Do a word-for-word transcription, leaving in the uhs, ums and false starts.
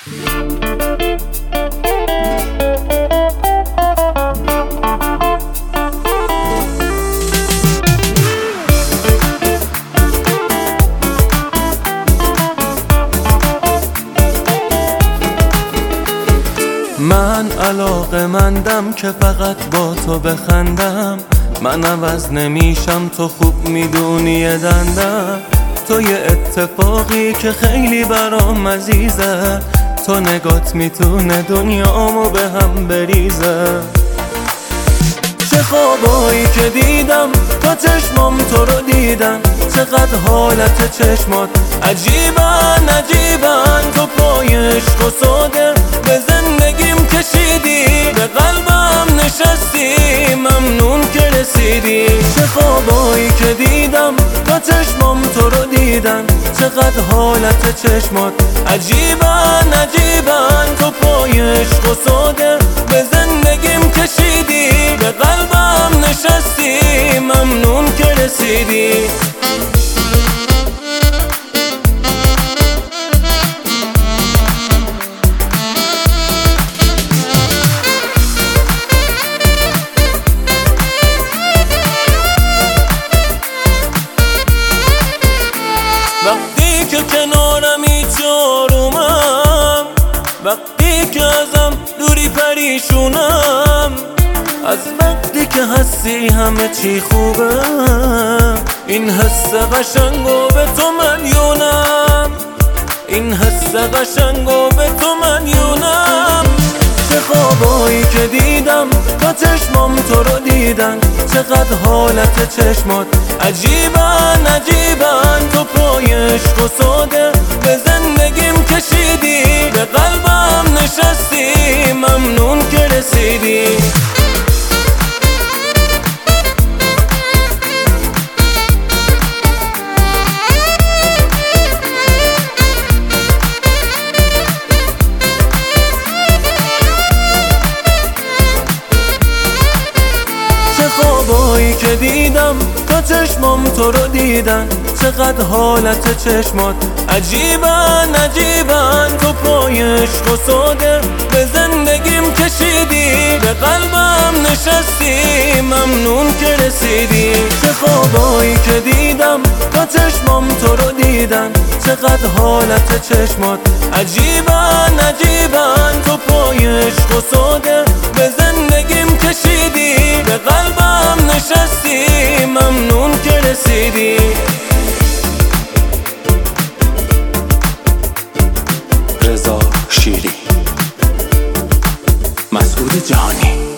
من علاقه‌مندم که فقط با تو بخندم، من عوض نمیشم، تو خوب میدونی دندم. تو یه اتفاقی که خیلی برام عزیزه، تو نگات میتونه دنیامو به هم بریزه. چه خوابایی که دیدم تا چشمام تو رو دیدن، چقدر حالت چشمات عجیبن عجیبن. تو پای عشق و ساده به زندگیم کشیدی، به قلبم نشستی، ممنون که رسیدی. چه خوابایی که دیدم تا چشمام تو رو دیدن، چقدر حالت چشمات عجیبن عجیبن. تو پای عشق و ساده به زندگیم کشیدی، به قلبم نشستی، ممنون که رسیدی. وقتی که کنارمی چارومم، وقتی که ازم دوری پریشونم، از وقتی که هستی همه چی خوبه. این حس قشنگو به تو مدیونم، این حس قشنگو به تو مدیونم. چه خوابایی که دیدم تا چشمام تو رو دیدن، چقدر حالت چشمات عجیبن عجیبن. تو پای عشق و ساده به زندگیم کشیدی، به قلبم نشستی، ممنون که رسیدی. خوابایی که دیدم تا چشمام تو رو دیدن، چقدر حالت چشمات عجیبن عجیبن. تو پای عشق و ساده به زندگیم کشیدی، به قلبم نشستی، ممنون که رسیدی. چه خوابایی که دیدم تا چشمام تو رو دیدن، چقدر حالت چشمات عجیبن عجیبن. تو پای عشق و ساده به زندگیم کشیدی، به قلبم نشستی، ممنون که رسیدی. رضا شیری، مسعود جهانی.